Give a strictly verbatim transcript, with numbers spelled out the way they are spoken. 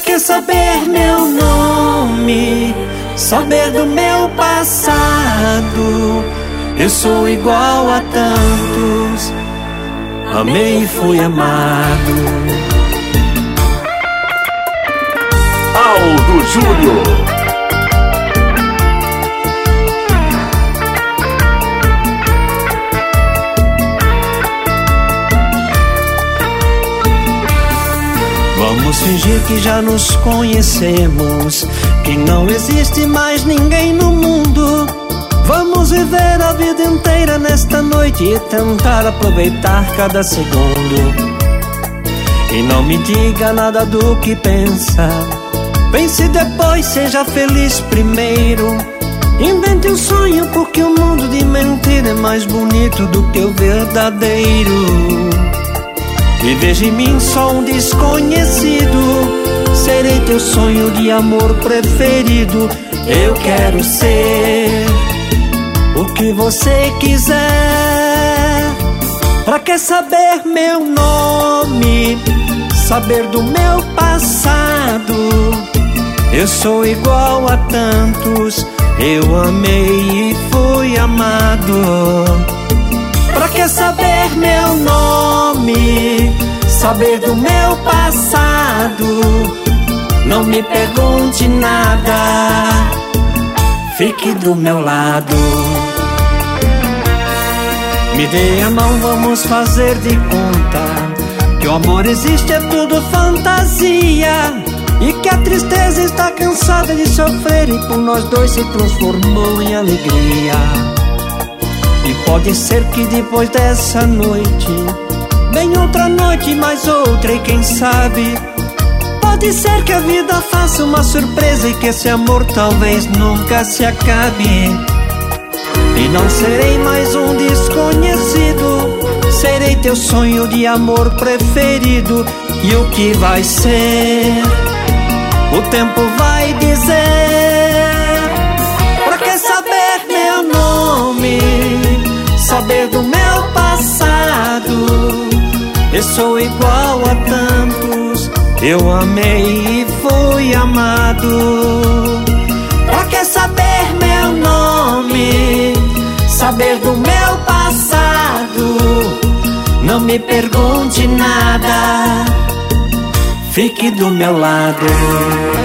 que saber meu nome, saber do meu passado? Eu sou igual a tantos, amei e fui amado. Aldo Júnior. Vamos fingir que já nos conhecemos, que não existe mais ninguém no mundo. Vamos viver a vida inteira nesta noite e tentar aproveitar cada segundo. E não me diga nada do que pensa, pense depois, seja feliz primeiro. Invente um sonho, porque o mundo de mentira é mais bonito do que o verdadeiro. E veja em mim só um desconhecido, serei teu sonho de amor preferido. Eu quero ser o que você quiser. Pra que saber meu nome, saber do meu passado? Eu sou igual a tantos, eu amei e fui amado. Pra que saber meu nome, saber do meu passado? Não me pergunte nada, fique do meu lado. Me dê a mão, vamos fazer de conta que o amor existe, é tudo fantasia, e que a tristeza está cansada de sofrer e por nós dois se transformou em alegria. E pode ser que depois dessa noite venha outra noite, mais outra, e quem sabe pode ser que a vida faça uma surpresa e que esse amor talvez nunca se acabe. E não serei mais um desconhecido, serei teu sonho de amor preferido. E o que vai ser, o tempo vai dizer. Pra que saber meu nome, saber do meu passado? Eu sou igual a tantos, eu amei e fui amado. Pra que saber meu nome, saber do meu passado? Não me pergunte nada, fique do meu lado.